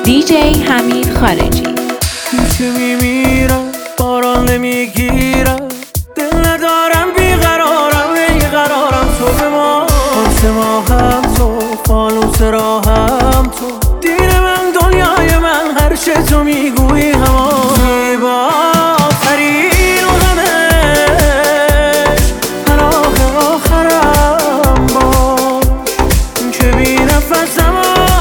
دیجی حمید خارجی. چه میمیرم باران نمیگیرم، دل ندارم بیقرارم بیقرارم. تو به ما هم تو، فانوس راهم تو، دین من دنیای من، هر چه تو میگویی همان زیباترین روزنش پناه آخرم باش. که بی نفسم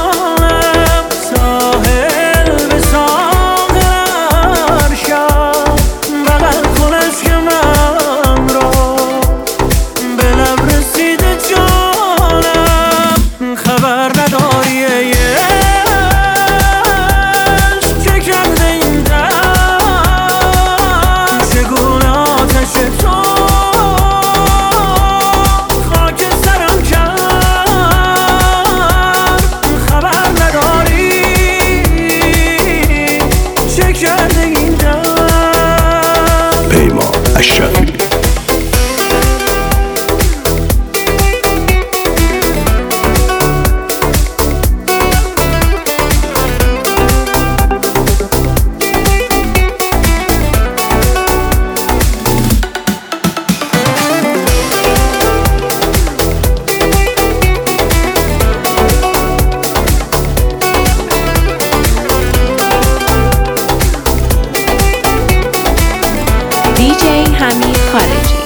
دیجی حمید خارجی.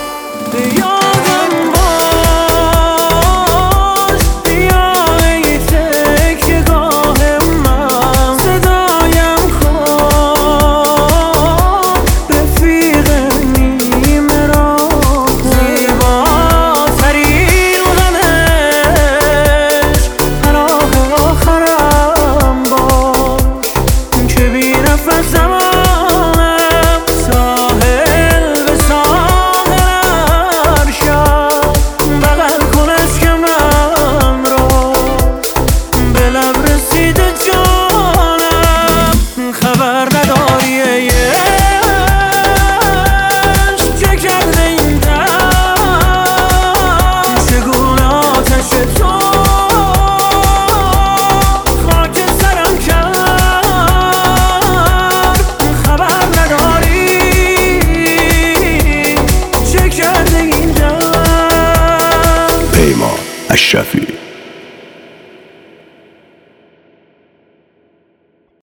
پیمان اشرفی.